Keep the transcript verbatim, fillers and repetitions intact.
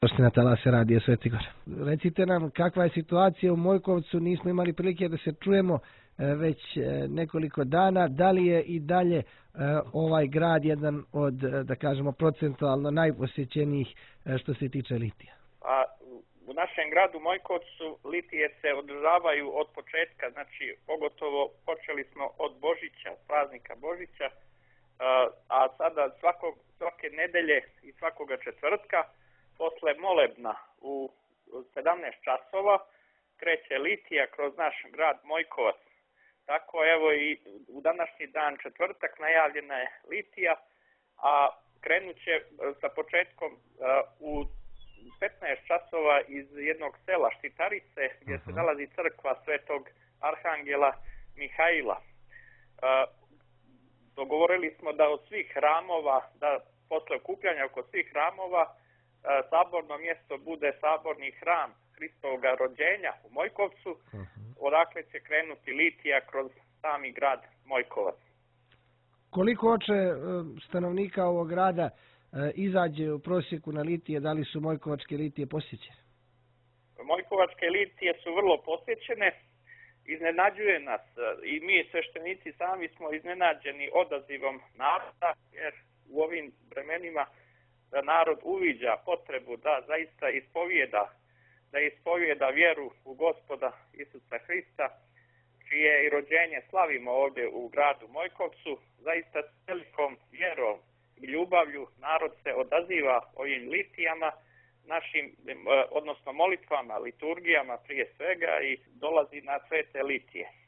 Došli na talase radije Sveti Gor. Recite nam kakva je situacija u Mojkovcu, nismo imali prilike da se čujemo već nekoliko dana, da li je i dalje ovaj grad jedan od, da kažemo, procentualno najposjećenijih što se tiče litija? A u našem gradu Mojkovcu litije se održavaju od početka, znači pogotovo počeli smo od Božića, praznika Božića, a sada svakog, svake nedelje i svakoga četvrtka posle molebna u sedamnaest časova kreće litija kroz naš grad Mojkovac. Tako evo i u današnji dan četvrtak najavljena je litija, a krenut će sa početkom u petnaest časova iz jednog sela Štitarice gdje se nalazi crkva Svetog Arhangela Mihaila. Dogovorili smo da od svih hramova, da posle okupljanja oko svih hramova saborno mjesto bude saborni hram Hristovoga rođenja u Mojkovcu, uh-huh. odakle će krenuti litija kroz sami grad Mojkovac. Koliko oče stanovnika ovog grada izađe u prosjeku na litije, da li su mojkovačke litije posjećene? Mojkovačke litije su vrlo posjećene, iznenađuje nas i mi sveštenici sami smo iznenađeni odazivom naroda, jer u ovim vremenima da narod uviđa potrebu da zaista ispovijeda, da ispovijeda vjeru u Gospoda Isusa Hrista, čije i rođenje slavimo ovdje u gradu Mojkovcu. Zaista s velikom vjerom i ljubavlju narod se odaziva ovim litijama, našim, odnosno molitvama, liturgijama prije svega, i dolazi na svete litije.